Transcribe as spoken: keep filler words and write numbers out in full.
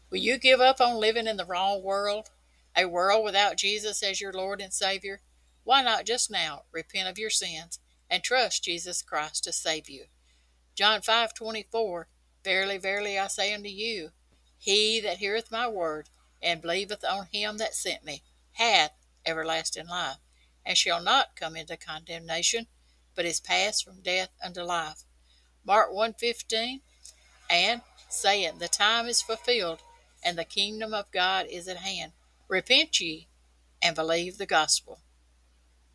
Will you give up on living in the wrong world, a world without Jesus as your Lord and Savior? Why not just now repent of your sins and trust Jesus Christ to save you? John five twenty four. Verily, verily, I say unto you, he that heareth my word, and believeth on him that sent me, hath everlasting life, and shall not come into condemnation, but is passed from death unto life. Mark one fifteen. And saying, the time is fulfilled, and the kingdom of God is at hand. Repent ye, and believe the gospel.